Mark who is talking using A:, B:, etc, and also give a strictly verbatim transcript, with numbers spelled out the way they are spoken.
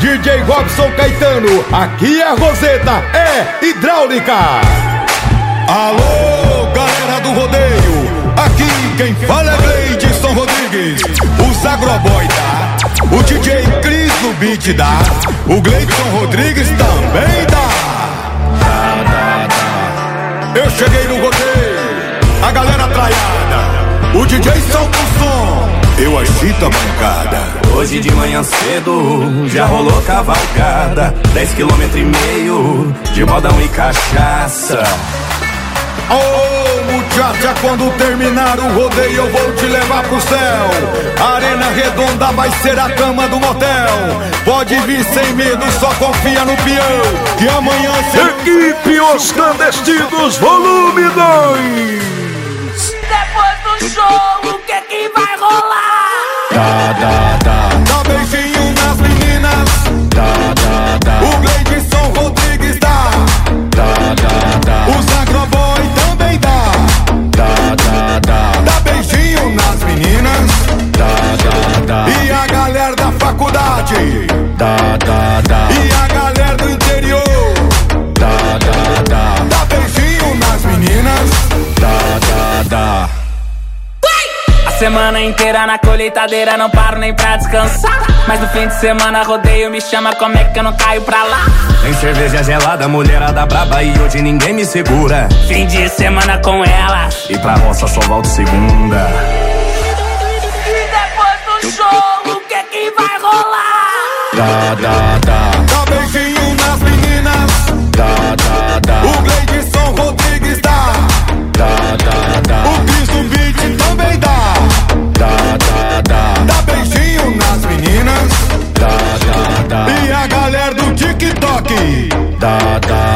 A: D J Robson Caetano, aqui a Roseta é hidráulica. Alô, galera do rodeio, aqui quem fala é Gleidson Rodrigues. Os agroboy dá, o D J Cris no beat dá, o Gleidson Rodrigues também dá. Eu cheguei no rodeio, a galera traiada, o D J solta o som, eu agito a bancada.
B: Hoje de manhã cedo já rolou cavalgada, dez quilômetros e meio de modão e cachaça.
A: Ô oh, muchacha, quando terminar o rodeio eu vou te levar pro céu. A arena redonda vai ser a cama do motel. Pode vir sem medo, só confia no peão, que amanhã se...
C: Equipe Os Clandestinos, volume dois.
D: Depois do show, o que é que vai rolar?
A: Dá, dá, dá. Dá beijinho nas meninas. Dá, dá, dá. O Gleidson Rodrigues dá. Dá, dá, dá. Os agroboy também dá. Dá, dá, dá. Dá beijinho nas meninas. Dá, dá, dá. E a galera da faculdade. Dá, dá, dá. E a galera do interior. Dá, dá, dá. Dá beijinho nas meninas. Dá, dá, dá.
D: A semana inteira na colheitadeira, não paro nem pra descansar. Mas no fim de semana rodeio me chama, como é que eu não caio pra lá?
B: Tem cerveja gelada, mulherada braba e hoje ninguém me segura.
D: Fim de semana com ela,
B: e pra roça só volto segunda.
D: E depois do show, o que é que vai rolar?
A: Dá, dá, dá. Dá beijinho nas meninas. Dá, dá, dá. O Gleidson Rodrigues dá. Dá, dá, dá. O Cris do beat também dá. Dá, dá, dá. Dá beijinho nas meninas. Dá, dá, dá. E a galera do TikTok. Dá, dá,